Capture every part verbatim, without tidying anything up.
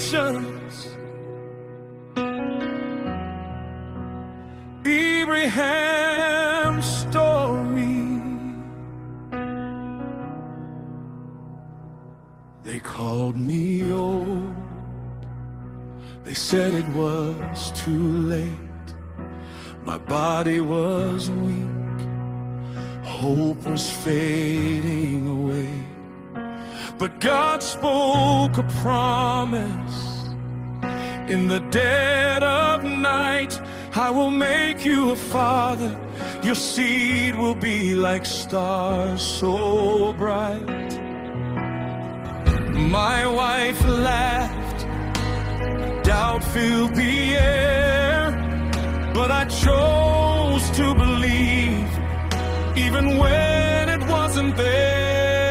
nations, Abraham's story. They called me old, they said it was too late. My body was weak, hope was fading away. But God spoke a promise in the dead of night. I will make you a father, your seed will be like stars so bright. My wife laughed, doubt filled the air, but I chose to believe even when it wasn't there.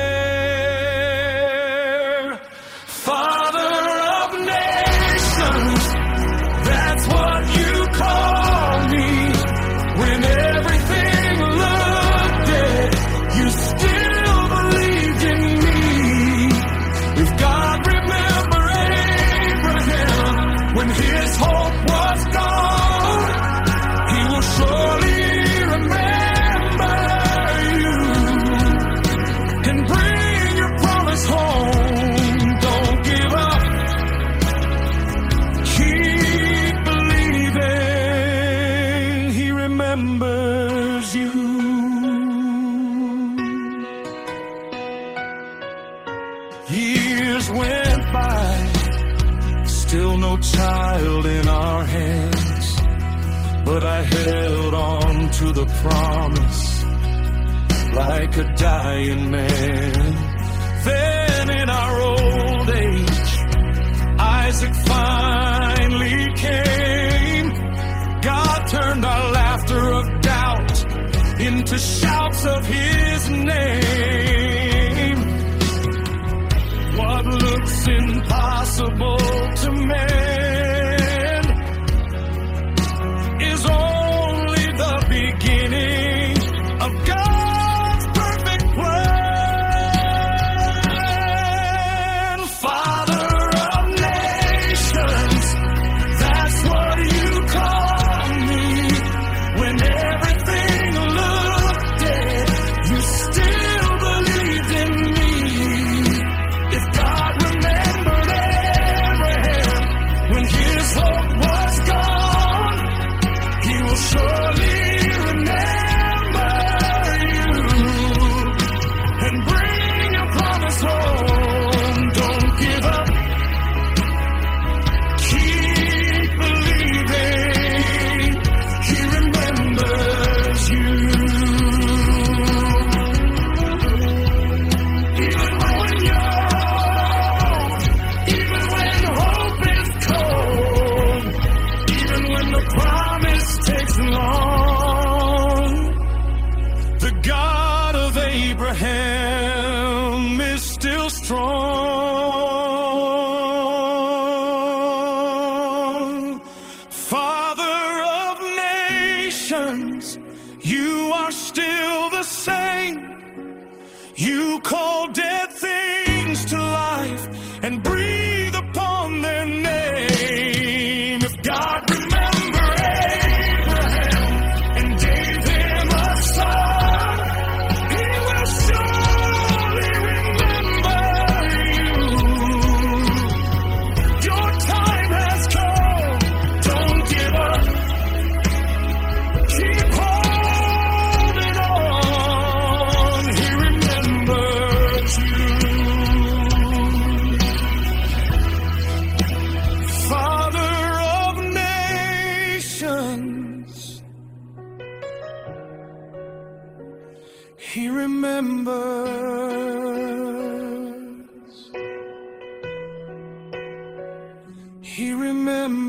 Father of nations, that's what you call me. When everything looked dead, you still believed in me. If God remembered Abraham when his hope was gone, he will surely remember you and bring your promise home. Don't give up, keep believing. He remembers you. Years went by, still no child in our hands, but I held on to the promise like a dying man. Then in our old age, Isaac finally came. God turned our laughter of doubt into shouts of his name. What looks impossible to man is only the beginning of God's perfect plan. Father of nations, that's what you call me. When everything looked dead, you still believed in me. If God remembered Abraham when his hope was gone, he will surely remember you and bring your promise home. Don't give up, keep believing. He remembers you. Even when you're old, even when hope is cold, even when the promise takes long, the God of Abraham is still strong. Father of nations, you are still the same. You call dead things to life and breathe upon their name. If God remembered Abraham and gave him a son, he will surely remember you. Your time has come. Don't give up. Keep holding on. He remembers you. Father of nations, he remembers. He remembers.